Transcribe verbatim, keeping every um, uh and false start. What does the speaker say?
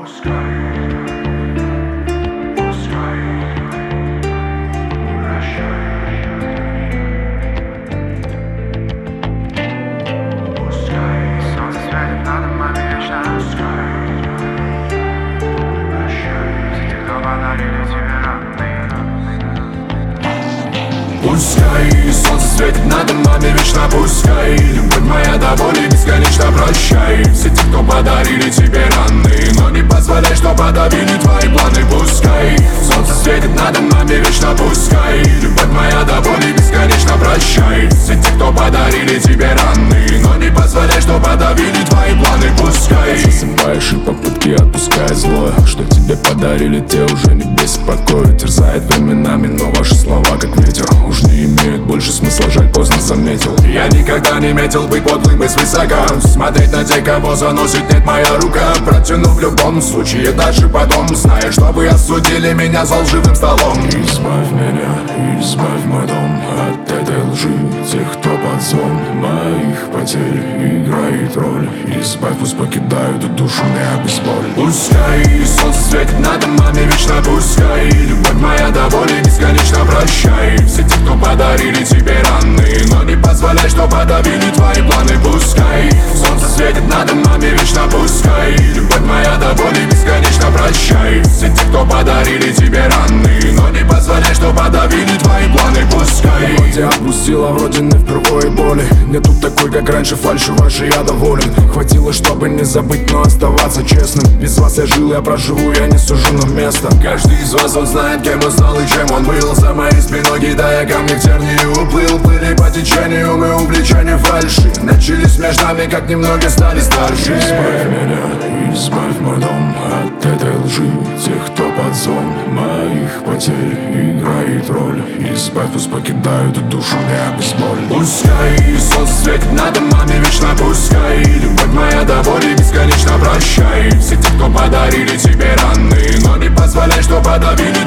Пускай солнце светит над домами вечно, пускай любовь моя до боли бесконечно, прощай все те, кто подарили тебе раны, но не позволяй, что подавили твои планы. Пускай солнце светит над домами вечно, пускай любовь моя до боли бесконечно, прощай все те, кто подарили тебе раны, но не позволяй, что подавили твои планы. Пускай засыпаешь и попытки отпускай злое, что тебе подарили, те уже не беспокоят. Терзает временами, но ваши слова как ветер уж не имеют больше смысла, жаль, поздно заметил. Я никогда не метил быть подлым и свысока, смотреть на тех, кого заносит нет моя рука. Протяну в любом случае дальше потом, зная, что вы осудили меня за лживым столом. Избавь меня, избавь мой дом от этой лжи, тех, кто под зон моих потерь играет роль. Избавь, пусть покидают душу меня без боли. Пускай солнце светит над домами вечно, пускай любовь моя до боли бесконечно, прощай все те, кто подарили тебе раны, но не позволяй, что подавили твои планы. Пускай солнце светит над домами вечно, пускай любовь моя до боли бесконечно, прощай все те, кто подарили тебе раны, но не позволяй, что подавили твои планы. Пускай вроде отпустила, вроде не впервые боли, нету такой, как раньше, фальши вашей я доволен. Хватило, чтобы не забыть, но оставаться честным. Без вас я жил, я проживу, я не сужу на место. Каждый из вас, он знает, кем он стал и чем он был. За моей спиной кидая камни в тернии уплыл. Плыли по течению мы увлечения фальши, начались между нами, как немного стали старше. Избавь меня, избавь мой дом от этой лжи, тех, кто под зон моих потерь играет роль. Избавь, пусть покидают душу меня без боли. Пускай солнце светит над домами вечно, пускай любовь моя до боли бесконечно, прощай все те, кто подарили тебе раны, но не позволяй, что подавили